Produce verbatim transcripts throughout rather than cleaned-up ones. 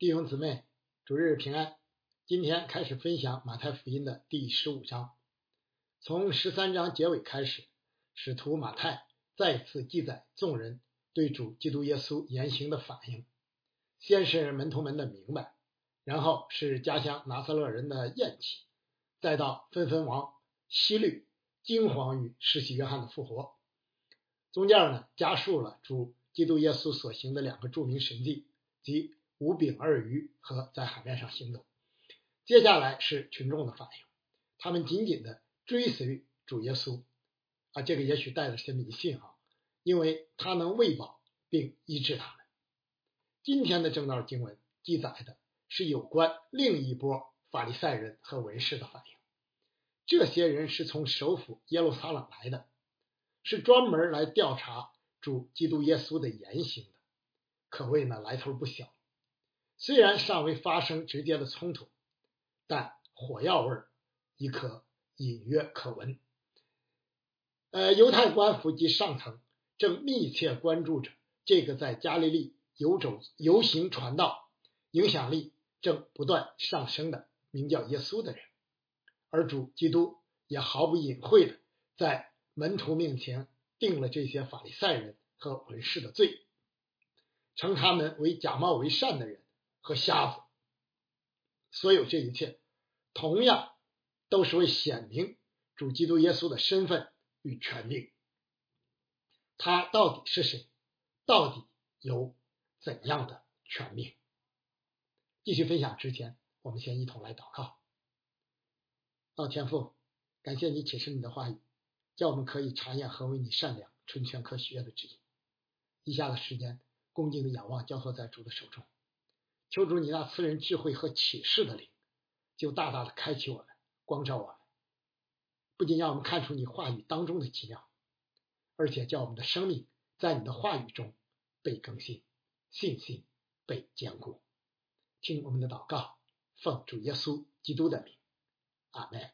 弟兄姊妹，主日平安。今天开始分享马太福音的第十五章，从十三章结尾开始，使徒马太再次记载众人对主基督耶稣言行的反应。先是门徒们的明白，然后是家乡拿撒勒人的厌弃，再到分封王希律惊惶于施洗约翰的复活。中间呢，加述了主基督耶稣所行的两个著名神迹，即五饼二鱼和在海面上行走。接下来是群众的反应，他们紧紧的追随主耶稣啊，这个也许带了些迷信啊，因为他能喂饱并医治他们。今天的正道经文记载的是有关另一波法利赛人和文士的反应。这些人是从首府耶路撒冷来的，是专门来调查主基督耶稣的言行的，可谓呢来头不小。虽然尚未发生直接的冲突，但火药味已可隐约可闻。呃，犹太官府及上层正密切关注着这个在加利利游走游行传道、影响力正不断上升的名叫耶稣的人，而主基督也毫不隐晦的在门徒面前定了这些法利赛人和文士的罪，称他们为假冒为善的人和瞎子。所有这一切同样都是为显明主基督耶稣的身份与权柄。他到底是谁？到底有怎样的权柄？继续分享之前，我们先一同来祷告。哦，天父，感谢你启示你的话语，叫我们可以查验何为你善良、纯全、可喜悦的旨意。以下的时间，恭敬的仰望交托在主的手中，求主你那赐人智慧和启示的灵，就大大的开启我们，光照我们，不仅让我们看出你话语当中的奇妙，而且叫我们的生命在你的话语中被更新，信心被坚固。听我们的祷告，奉主耶稣基督的名，阿们。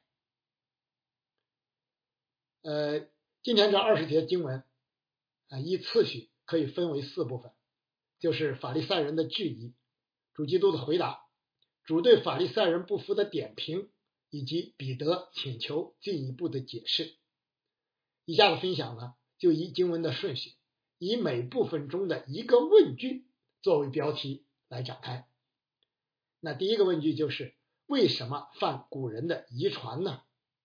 呃，今天这二十节经文啊，依次序可以分为四部分，就是法利赛人的质疑、主基督的回答、主对法利赛人不服的点评，以及彼得请求进一步的解释。以下的分享呢，就以经文的顺序，以每部分中的一个问句作为标题来展开。那第一个问句就是为什么犯古人的遗传呢？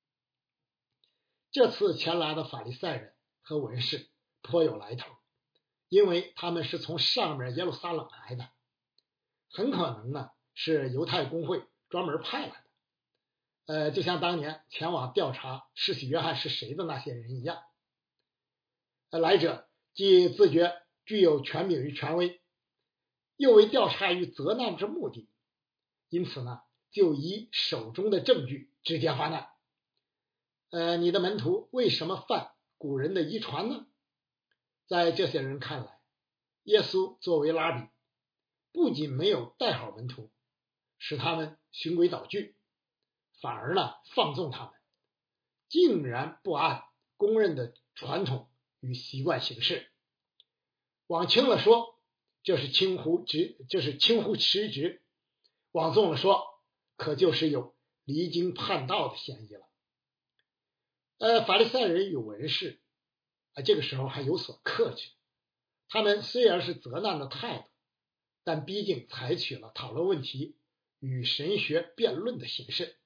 这次前来的法利赛人和文士颇有来头，因为他们是从上面耶路撒冷来的，很可能呢是犹太公会专门派来的，呃，就像当年前往调查施洗约翰是谁的那些人一样。呃，来者既自觉具有权柄与权威，又为调查与责难之目的，因此呢，就以手中的证据直接发难。呃，你的门徒为什么犯古人的遗传呢？在这些人看来，耶稣作为拉比，不仅没有带好门徒，使他们循规蹈矩，反而呢放纵他们，竟然不按公认的传统与习惯行事。往轻了说，这是轻忽职，这是轻忽失职；往重了说，可就是有离经叛道的嫌疑了。呃，法利赛人与文士啊，这个时候还有所克制。他们虽然是责难的态度，但毕竟采取了讨论问题与神学辩论的形式。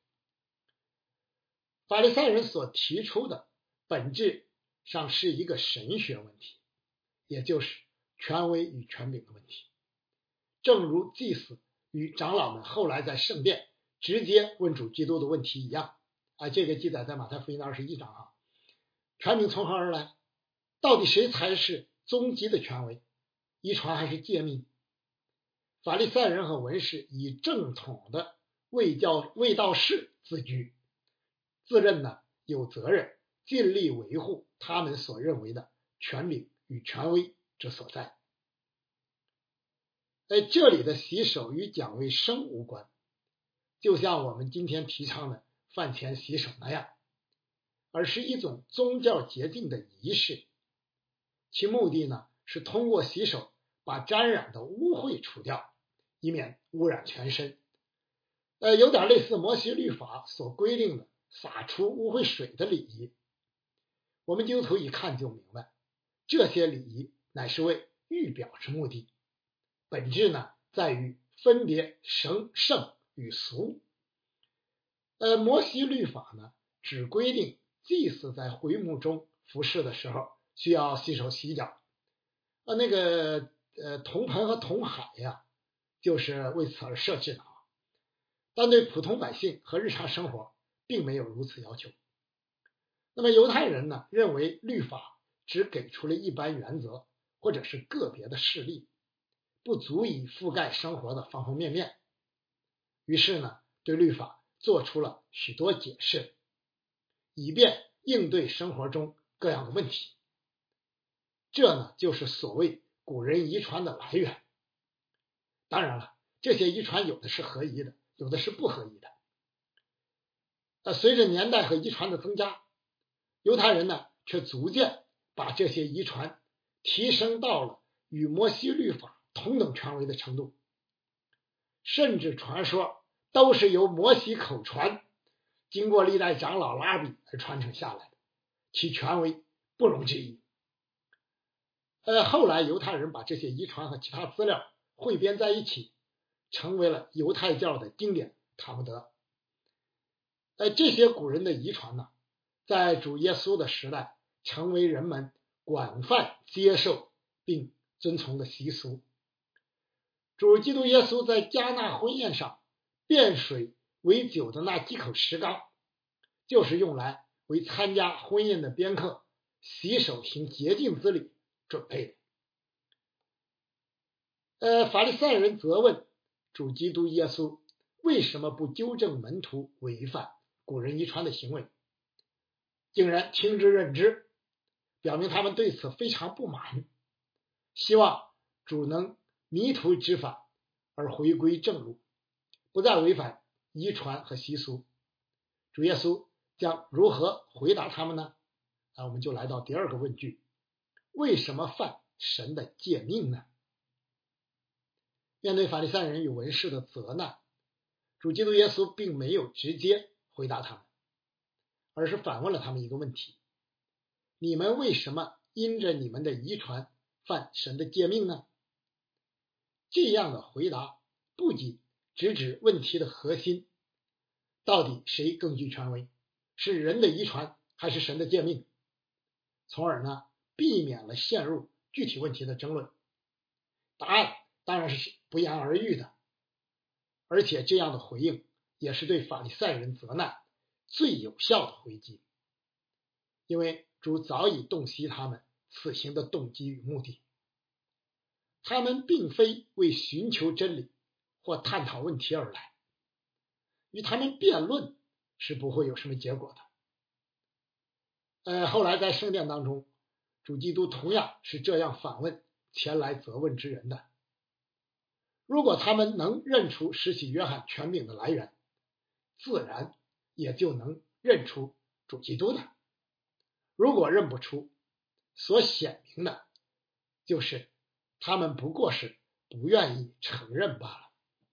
法利赛人所提出的本质上是一个神学问题，也就是权威与权柄的问题。正如祭司与长老们后来在圣殿直接问主基督的问题一样啊，这个记载在马太福音的二十一章啊。权柄从何而来？到底谁才是终极的权威？遗传还是诫命？法利赛人和文士以正统的卫教卫道士自居，自认呢有责任尽力维护他们所认为的权柄与权威之所在。在这里的洗手与讲卫生无关，就像我们今天提倡的饭前洗手那样，而是一种宗教洁净的仪式，其目的呢是通过洗手把沾染的污秽除掉， 以免污染全身。呃，有点类似摩西律法所规定的洒出污秽水的礼仪。我们基督徒一看就明白，这些礼仪乃是为预表之目的，本质呢在于分别神圣与俗。呃，摩西律法呢只规定祭司在会幕中服侍的时候需要洗手洗脚，呃，那个呃铜盆和铜海呀，就是为此而设置的。但对普通百姓和日常生活并没有如此要求。那么犹太人呢，认为律法只给出了一般原则或者是个别的事例，不足以覆盖生活的方方面面。于是呢，对律法做出了许多解释，以便应对生活中各样的问题。这呢，就是所谓古人遗传的来源。当然了，这些遗传有的是合宜的，有的是不合宜的。呃，随着年代和遗传的增加，犹太人呢却逐渐把这些遗传提升到了与摩西律法同等权威的程度，甚至传说都是由摩西口传，经过历代长老拉比而传承下来的，其权威不容置疑。呃，后来犹太人把这些遗传和其他资料汇编在一起，成为了犹太教的经典塔木德。呃，这些古人的遗传呢，在主耶稣的时代成为人们广泛接受并遵从的习俗。主基督耶稣在迦纳婚宴上变水为酒的那几口石缸，就是用来为参加婚宴的宾客洗手行洁净之礼准备的。呃，法利赛人责问主基督耶稣为什么不纠正门徒违反古人遗传的行为，竟然听之任之，表明他们对此非常不满，希望主能迷途知返而回归正路，不再违反遗传和习俗。主耶稣将如何回答他们呢？那我们就来到第二个问句：为什么犯神的诫命呢？面对法利赛人与文士的责难，主基督耶稣并没有直接回答他们，而是反问了他们一个问题：你们为什么因着你们的遗传犯神的诫命呢？这样的回答不仅直指问题的核心，到底谁更具权威，是人的遗传还是神的诫命，从而呢避免了陷入具体问题的争论。答案当然是不言而喻的，而且这样的回应也是对法利赛人责难最有效的回击，因为主早已洞悉他们此行的动机与目的。他们并非为寻求真理或探讨问题而来，与他们辩论是不会有什么结果的。呃，后来在圣殿当中，主基督同样是这样反问前来责问之人的。如果他们能认出施洗约翰权柄的来源，自然也就能认出主基督的。如果认不出，所显明的就是他们不过是不愿意承认罢了。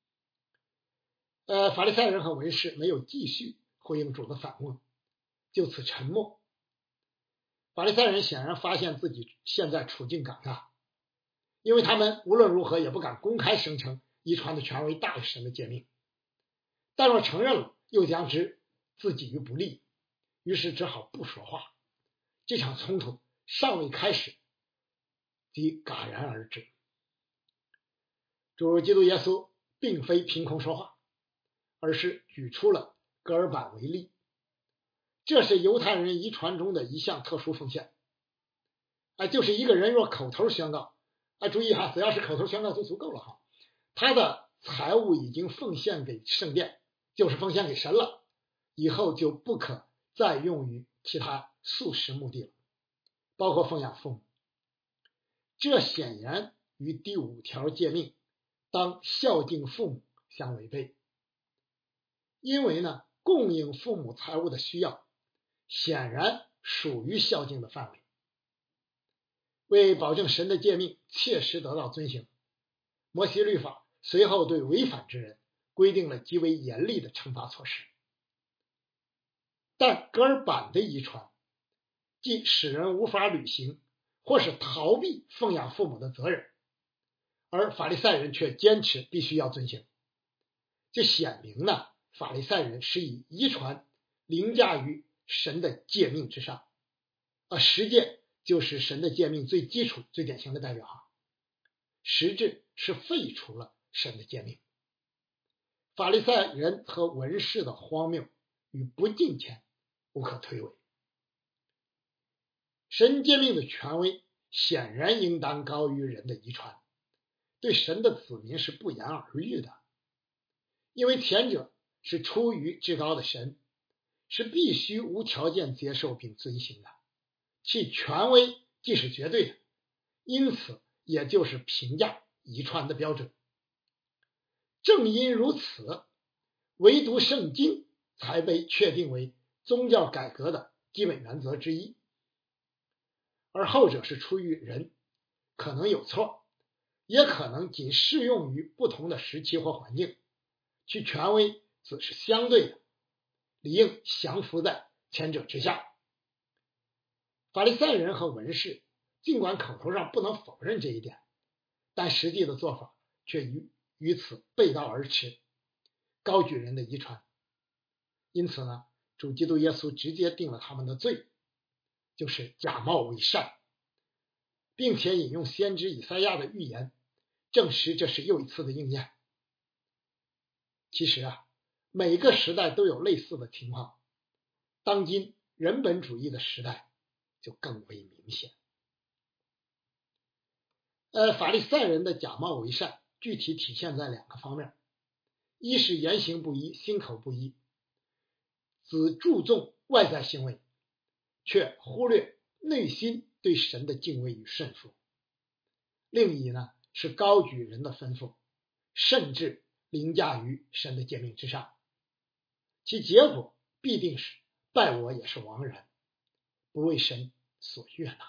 呃，法利赛人和文士没有继续回应主的反问，就此沉默。法利赛人显然发现自己现在处境尴尬，因为他们无论如何也不敢公开声称遗传的权威大于神的诫命，但若承认了，又将之自己于不利，于是只好不说话。这场冲突尚未开始，即戛然而止。主基督耶稣并非凭空说话，而是举出了隔尔板为例。这是犹太人遗传中的一项特殊奉献，啊，就是一个人若口头宣告，啊，注意哈，只要是口头宣告就足够了哈，他的财物已经奉献给圣殿，就是奉献给神了，以后就不可再用于其他素食目的了，包括奉养父母。这显然与第五条诫命当孝敬父母相违背，因为呢，供应父母财物的需要显然属于孝敬的范围。为保证神的诫命切实得到遵行，摩西律法随后对违反之人规定了极为严厉的惩罚措施。但噶尔版的遗传既使人无法履行或是逃避奉养父母的责任，而法利赛人却坚持必须要遵行，这显明呢，法利赛人是以遗传凌驾于神的诫命之上，而十诫就是神的诫命最基础最典型的代表哈，实质是废除了神的诫命。法利赛人和文士的荒谬与不敬虔无可推诿。神诫命的权威显然应当高于人的遗传，对神的子民是不言而喻的，因为前者是出于至高的神，是必须无条件接受并遵行的，其权威既是绝对的，因此也就是评价遗传的标准。正因如此，唯独圣经才被确定为宗教改革的基本原则之一，而后者是出于人，可能有错，也可能仅适用于不同的时期或环境，其权威只是相对的，理应降服在前者之下。法利赛人和文士尽管口头上不能否认这一点，但实际的做法却与与此背道而驰，高举人的遗传。因此呢，主基督耶稣直接定了他们的罪，就是假冒为善，并且引用先知以赛亚的预言，证实这是又一次的应验。其实啊，每个时代都有类似的情况，当今人本主义的时代就更为明显。呃，法利赛人的假冒为善具体体现在两个方面，一是言行不一，心口不一，只注重外在行为，却忽略内心对神的敬畏与顺服；另一呢，是高举人的吩咐，甚至凌驾于神的诫命之上，其结果必定是败我也是枉然，不为神所悦纳。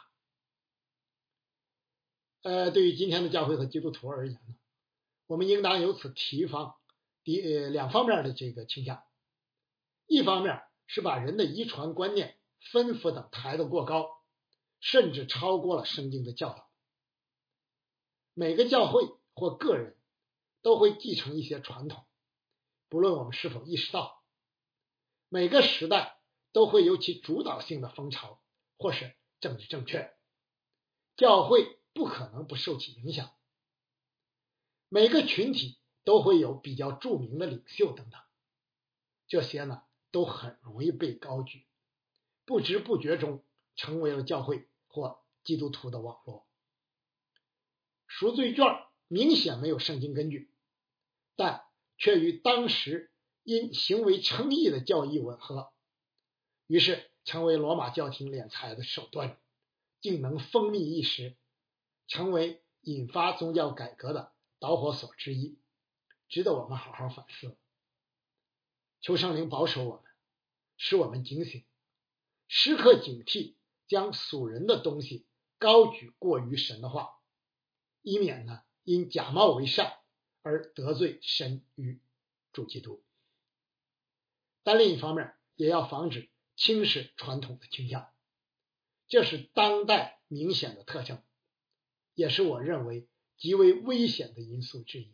呃，对于今天的教会和基督徒而言呢，我们应当由此提防第呃两方面的这个倾向。一方面是把人的遗传观念、吩咐等抬得过高，甚至超过了圣经的教导。每个教会或个人都会继承一些传统，不论我们是否意识到。每个时代都会有其主导性的风潮或是政治正确，教会不可能不受其影响。每个群体都会有比较著名的领袖等等，这些呢都很容易被高举，不知不觉中成为了教会或基督徒的网络。赎罪券明显没有圣经根据，但却与当时因行为称义的教义吻合，于是成为罗马教廷敛财的手段，竟能风靡一时，成为引发宗教改革的导火索之一，值得我们好好反思。求圣灵保守我们，使我们警醒，时刻警惕将属人的东西高举过于神的话，以免呢因假冒为善而得罪神与主基督。但另一方面也要防止轻视传统的倾向，这是当代明显的特征，也是我认为极为危险的因素之一。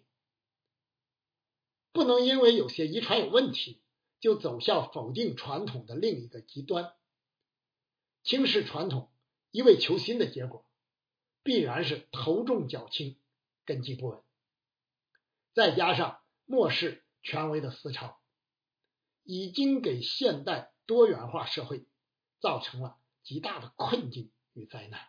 不能因为有些遗传有问题，就走向否定传统的另一个极端。轻视传统，一味求新的结果，必然是头重脚轻，根基不稳。再加上漠视权威的思潮，已经给现代多元化社会造成了极大的困境与灾难。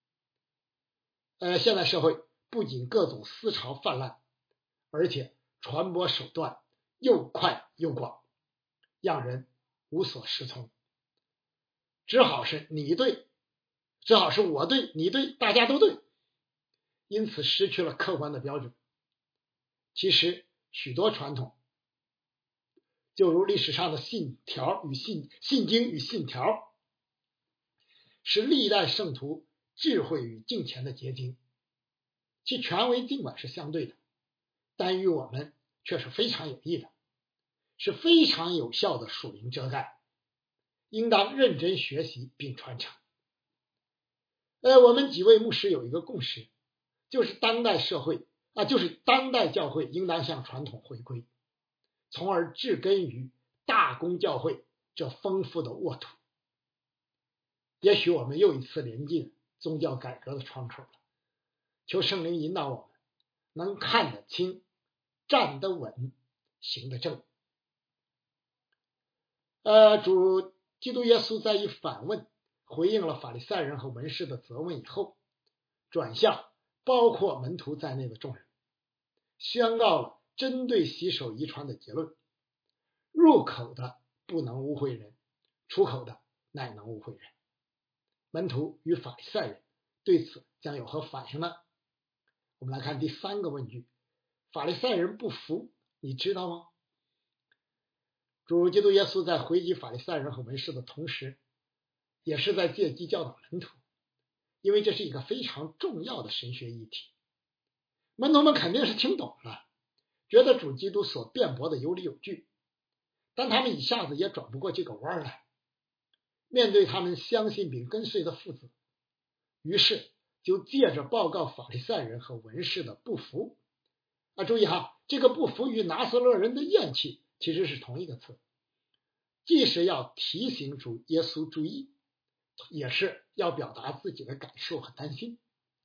呃，现代社会不仅各种思潮泛滥，而且传播手段又快又广，让人无所适从。只好是你对，只好是我对，你对，大家都对，因此失去了客观的标准。其实许多传统，就如历史上的信条与信信经与信条，是历代圣徒智慧与敬虔的结晶，其权威尽管是相对的， 但与我们却是非常有益的，是非常有效的属灵遮盖，应当认真学习并传承。呃，我们几位牧师有一个共识，就是当代社会啊，就是当代教会应当向传统回归，从而植根于大公教会这丰富的沃土。也许我们又一次临近宗教改革的窗口了，求圣灵引导我们，能看得清，站得稳，行得正。呃，主基督耶稣在以反问回应了法利赛人和文士的责问以后，转向包括门徒在内的众人，宣告了针对洗手遗传的结论：入口的不能污秽人，出口的乃能污秽人。门徒与法利赛人对此将有何反应呢？我们来看第三个问句：法利赛人不服，你知道吗？主基督耶稣在回击法利赛人和文士的同时，也是在借机教导门徒，因为这是一个非常重要的神学议题。门徒们肯定是听懂了，觉得主基督所辩驳的有理有据，但他们一下子也转不过这个弯来。面对他们相信并跟随的父子，于是就借着报告法利赛人和文士的不服啊，注意哈，这个不服与拿撒勒人的厌弃其实是同一个词，既是要提醒主耶稣注意，也是要表达自己的感受和担心。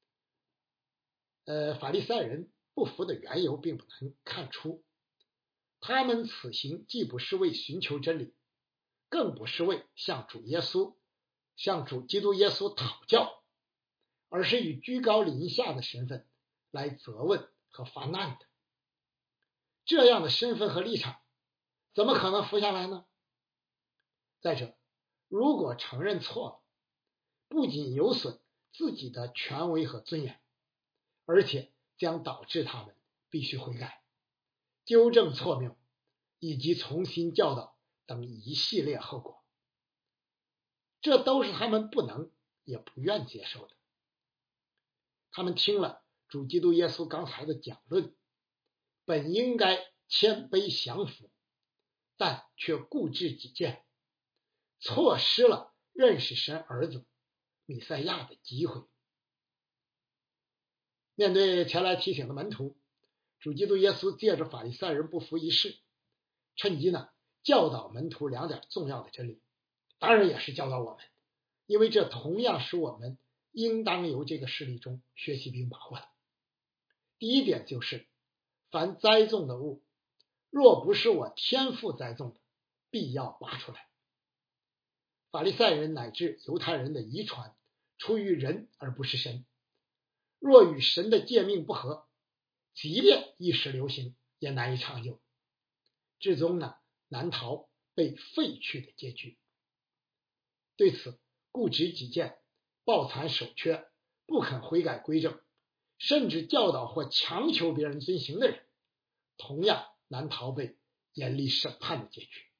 呃，法利赛人不服的缘由并不难看出，他们此行既不是为寻求真理，更不是为向主耶稣、向主基督耶稣讨教，而是以居高临下的身份来责问和发难的。这样的身份和立场，怎么可能服下来呢？再者，如果承认错了，不仅有损自己的权威和尊严，而且将导致他们必须悔改、纠正错谬以及重新教导等一系列后果。这都是他们不能也不愿接受的。他们听了主基督耶稣刚才的讲论，本应该谦卑降服，但却固执己见，错失了认识神儿子弥赛亚的机会。面对前来提醒的门徒，主基督耶稣借着法利赛人不服一事，趁机呢教导门徒两点重要的真理，当然也是教导我们，因为这同样是我们应当由这个事例中学习并把握的。第一点就是，凡栽种的物，若不是我天父栽种的，必要拔出来。法利赛人乃至犹太人的遗传出于人而不是神，若与神的诫命不合，即便一时流行，也难以长久，至终呢难逃被废去的结局。对此，固执己见、抱残守缺、不肯悔改归正，甚至教导或强求别人遵行的人，同样难逃被严厉审判的结局。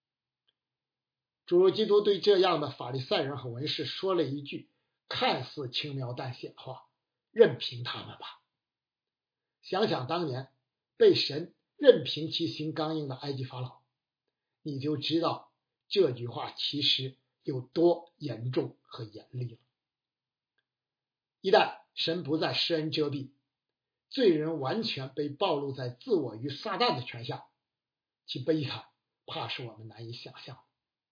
主基督对这样的法利赛人和文士说了一句看似轻描淡写的话：任凭他们吧。想想当年被神任凭其心刚硬的埃及法老，你就知道这句话其实有多严重和严厉了。一旦神不再施恩遮蔽，罪人完全被暴露在自我与撒旦的权下，其悲惨怕是我们难以想象。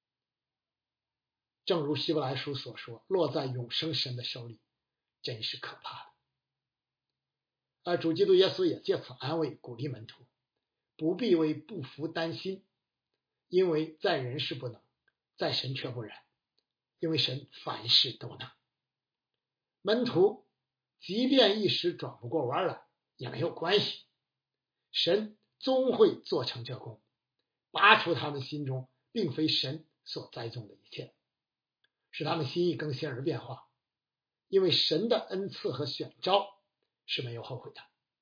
正如希伯来书所说，落在永生神的手里，真是可怕的。而主基督耶稣也借此安慰鼓励门徒，不必为不服担心，因为在人是不能，在神却不然，因为神凡事都能。门徒即便一时转不过弯来也没有关系，神终会做成这功，拔除他们心中并非神所栽种的一切，使他们心意更新而变化，因为神的恩赐和选召是没有后悔的。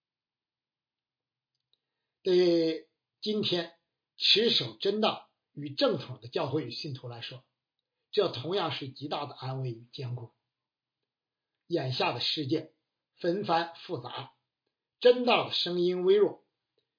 对今天持守真道与正统的教会与信徒来说，这同样是极大的安慰与坚固。眼下的世界纷繁复杂，真道的声音微弱，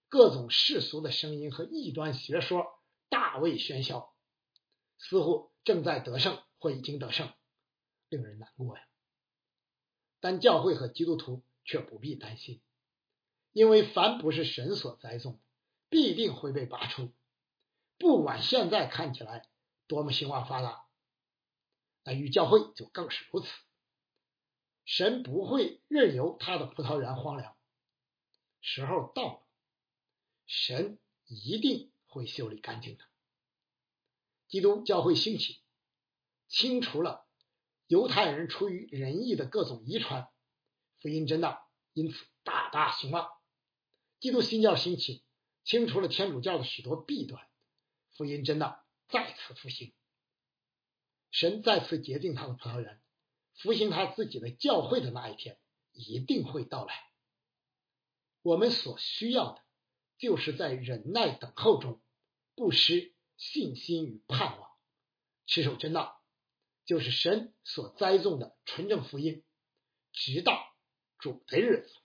各种世俗的声音和异端学说大为喧嚣，似乎正在得胜或已经得胜，令人难过呀。但教会和基督徒却不必担心，因为凡不是神所栽种的，必定会被拔出。不管现在看起来多么兴旺发达，那与教会就更是如此。神不会任由他的葡萄园荒凉，时候到了，神一定会修理干净的。基督教会兴起，清除了犹太人出于仁义的各种遗传，福音真道因此大大兴旺。基督新教兴起，清除了天主教的许多弊端，福音真道再次复兴。神再次洁净他的葡萄园，复兴他自己的教会的那一天一定会到来。我们所需要的就是在忍耐等候中不失信心与盼望，持守真道，就是神所栽种的纯正福音，直到主的日子。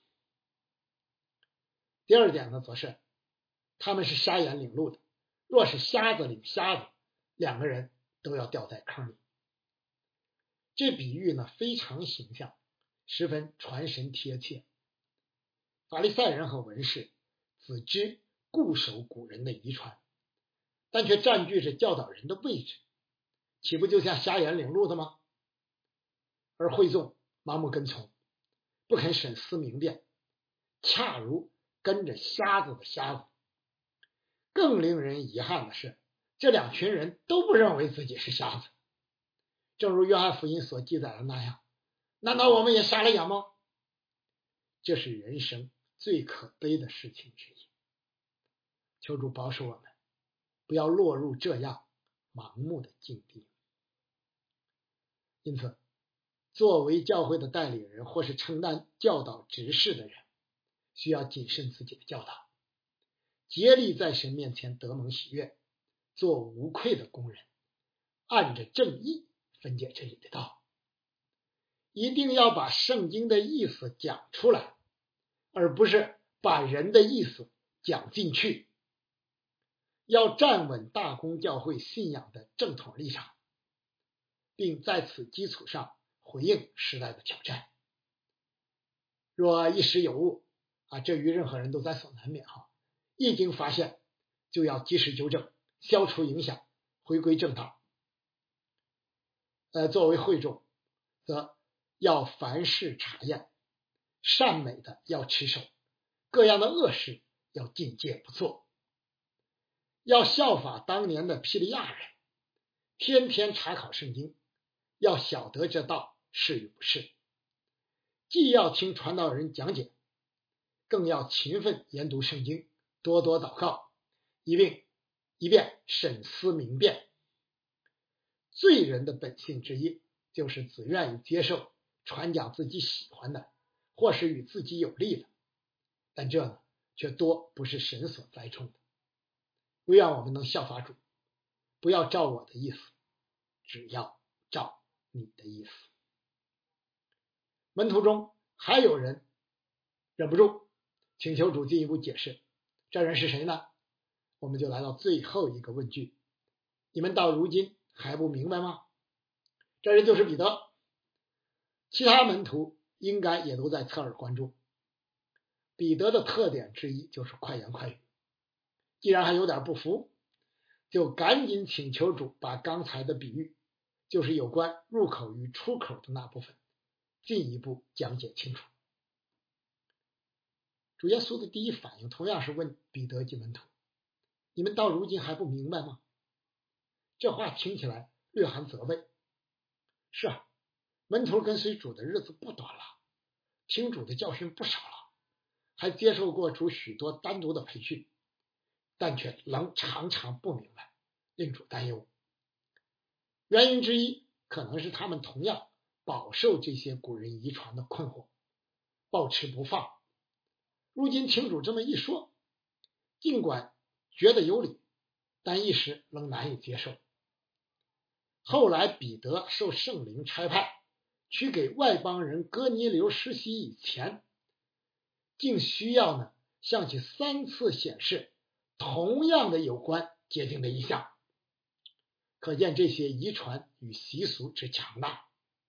第二点呢，则是他们是瞎眼领路的，若是瞎子领瞎子，两个人都要掉在坑里。这比喻呢非常形象，十分传神贴切。法利赛人和文士只知固守古人的遗传，但却占据着教导人的位置，岂不就像瞎眼领路的吗？而会众盲目跟从，不肯审思明辨，恰如跟着瞎子的瞎子。更令人遗憾的是，这两群人都不认为自己是瞎子。正如约翰福音所记载的那样，难道我们也瞎了眼吗？这是人生最可悲的事情之一。求主保守我们，不要落入这样盲目的境地。因此，作为教会的代理人或是承担教导职事的人，需要谨慎自己的教导，竭力在神面前得蒙喜悦，做无愧的工人，按着正义分解这里的道。一定要把圣经的意思讲出来，而不是把人的意思讲进去。要站稳大公教会信仰的正统立场，并在此基础上回应时代的挑战。若一时有误啊，这于任何人都在所难免哈。一经发现，就要及时纠正，消除影响，回归正道。呃，作为会众，则要凡事查验，善美的要持守，各样的恶事要禁戒不做。要效法当年的庇利亚人，天天查考圣经，要晓得这道是与不是。既要听传道人讲解，更要勤奋研读圣经，多多祷告，以便以便审思明辨。罪人的本性之一，就是只愿意接受传讲自己喜欢的，或是与自己有利的，但这呢，却多不是神所栽种的。唯愿我们能效法主，不要照我的意思，只要照你的意思。门徒中还有人忍不住请求主进一步解释，这人是谁呢？我们就来到最后一个问句，你们到如今还不明白吗？这人就是彼得。其他门徒应该也都在侧耳关注。彼得的特点之一就是快言快语，既然还有点不服，就赶紧请求主把刚才的比喻，就是有关入口与出口的那部分，进一步讲解清楚。主耶稣的第一反应同样是问彼得及门徒，你们到如今还不明白吗？这话听起来略含责备。是啊，门徒跟随主的日子不短了，听主的教训不少了，还接受过主许多单独的培训，但却仍常常不明白，令主担忧。原因之一可能是他们同样饱受这些古人遗传的困惑，抱持不放。如今听主这么一说，尽管觉得有理，但一时仍难以接受。后来彼得受圣灵差派去给外邦人哥尼流施洗以前，竟需要呢向其三次显示同样的有关洁净的意象，可见这些遗传与习俗之强大。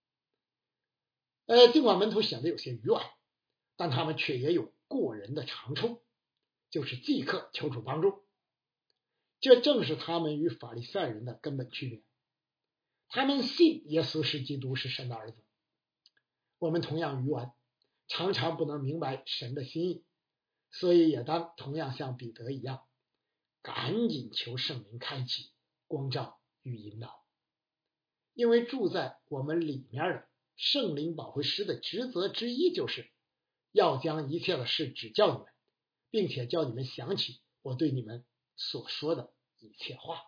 呃，尽管门徒显得有些愚顽，但他们却也有过人的长处，就是即刻求主帮助。这正是他们与法利赛人的根本区别。他们信耶稣是基督，是神的儿子。我们同样愚顽，常常不能明白神的心意，所以也当同样像彼得一样，赶紧求圣灵开启、光照与引导。因为住在我们里面的圣灵保惠师的职责之一，就是要将一切的事指教你们，并且叫你们想起我对你们所说的一切话。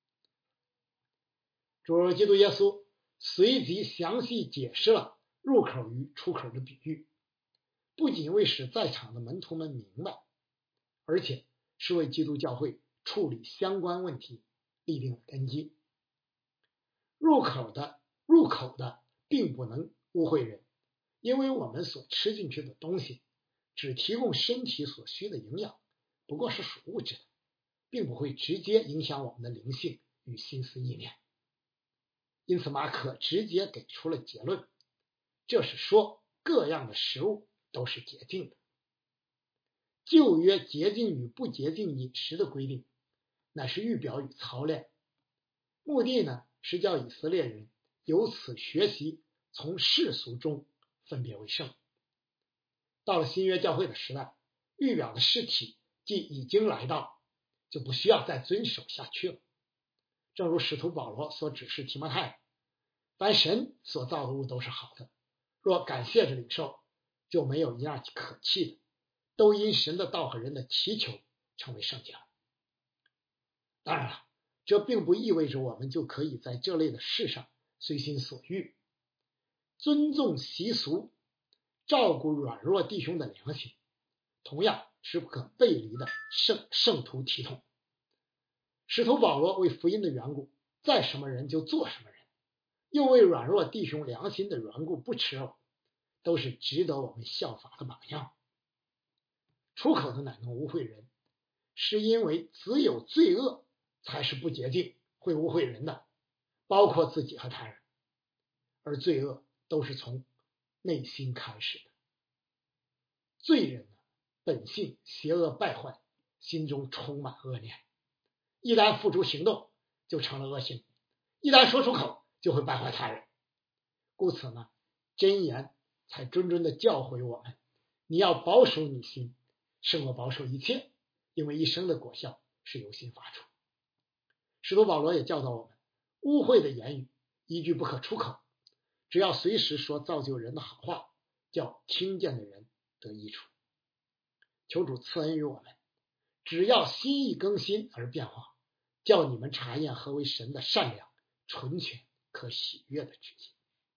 主基督耶稣随即详细解释了入口与出口的比喻，不仅为使在场的门徒们明白，而且是为基督教会处理相关问题立定了根基。入口的入口的并不能污秽人，因为我们所吃进去的东西只提供身体所需的营养，不过是属物质的，并不会直接影响我们的灵性与心思意念。因此马可直接给出了结论，这是说各样的食物都是洁净的。旧约洁净与不洁净饮食的规定，乃是预表与操练，目的呢是叫以色列人由此学习从世俗中分别为圣。到了新约教会的时代，预表的实体既已经来到，就不需要再遵守下去了。正如使徒保罗所指示提摩太，凡神所造的物都是好的，若感谢着领受，就没有一样可弃的，都因神的道和人的祈求成为圣洁了。当然了，这并不意味着我们就可以在这类的事上随心所欲。尊重习俗，照顾软弱弟兄的良心，同样是不可背离的圣圣徒体统。使徒保罗为福音的缘故，在什么人就做什么人，又为软弱弟兄良心的缘故不吃肉，都是值得我们效法的榜样。出口的乃能污秽人，是因为只有罪恶才是不洁净，会污秽人的，包括自己和他人。而罪恶都是从内心开始的。罪人呢，本性邪恶败坏，心中充满恶念，一旦付诸行动，就成了恶行；一旦说出口，就会败坏他人。故此呢，箴言才谆谆的教诲我们，你要保守你心，胜过保守一切，因为一生的果效是由心发出。使徒保罗也教导我们，污秽的言语一句不可出口，只要随时说造就人的好话，叫听见的人得益处。求主赐恩于我们，只要心意更新而变化，叫你们查验何为神的善良、纯全、可喜悦的旨意。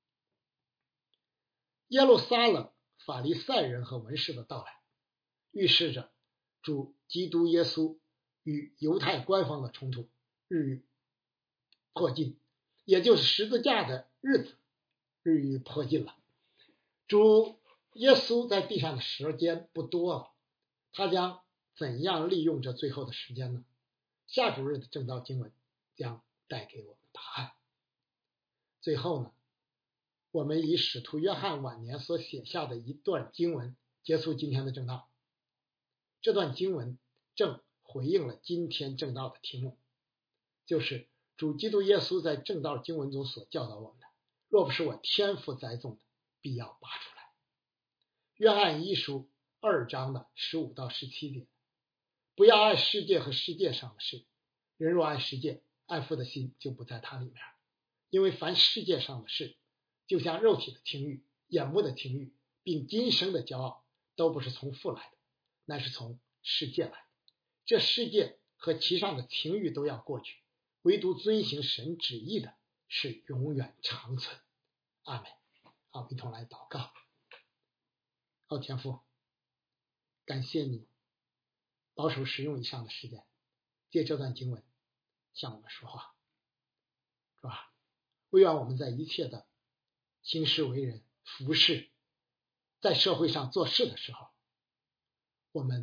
耶路撒冷法利赛人和文士的到来，预示着主基督耶稣与犹太官方的冲突日益迫近，也就是十字架的日子日益迫近了。主耶稣在地上的时间不多了，他将怎样利用这最后的时间呢？下主日的正道经文将带给我们答案。最后呢，我们以使徒约翰晚年所写下的一段经文结束今天的正道。这段经文正回应了今天正道的题目，就是主基督耶稣在正道经文中所教导我们的，若不是我天父栽种的，必要拔出来。约翰一书二章的十五到十七节，不要爱世界和世界上的事，人若爱世界，爱父的心就不在他里面。因为凡世界上的事，就像肉体的情欲、眼目的情欲，并今生的骄傲，都不是从父来的，乃是从世界来的。这世界和其上的情欲都要过去，唯独遵行神旨意的是永远长存。阿们。好，一同来祷告。好，天父，感谢你保守使用以上的时间，借这段经文向我们说话，是吧？惟愿我们在一切的行事为人、服事，在社会上做事的时候，我们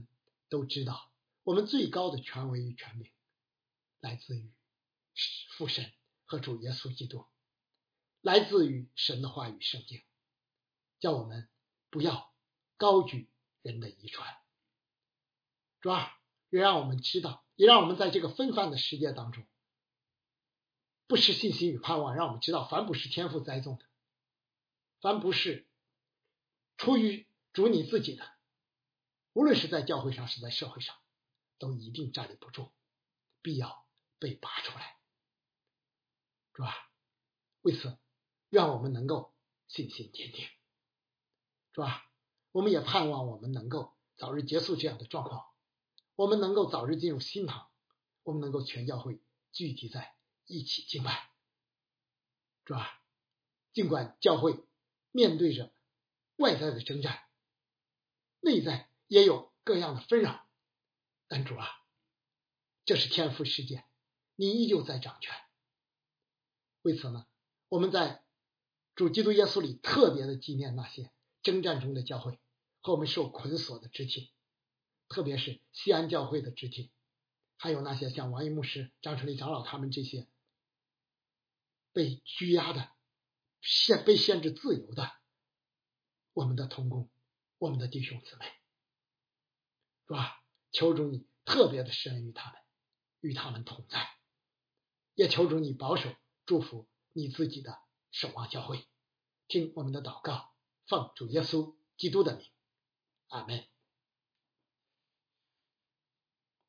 都知道，我们最高的权威与权柄来自于父神和主耶稣基督，来自于神的话语圣经，叫我们不要高举人的遗传。主啊，也让我们知道，也让我们在这个纷繁的世界当中，不失信心与盼望，让我们知道，凡不是天父栽种的，凡不是出于主你自己的，无论是在教会上是在社会上，都一定站立不住，必要被拔出来。主啊，为此让我们能够信心坚定。主啊，我们也盼望我们能够早日结束这样的状况，我们能够早日进入新堂，我们能够全教会聚集在一起敬拜。主啊，尽管教会面对着外在的征战，内在也有各样的纷扰，但主啊，这是天父世界，你依旧在掌权。为此呢，我们在主基督耶稣里特别的纪念那些征战中的教会和我们受捆锁的肢体，特别是西安教会的肢体，还有那些像王一牧师、张春丽长老他们这些被拘押的、限被限制自由的我们的同工、我们的弟兄姊妹，是吧？求主你特别的施恩于他们，与他们同在，也求主你保守祝福你自己的守望教会。听我们的祷告，奉主耶稣基督的名，阿们。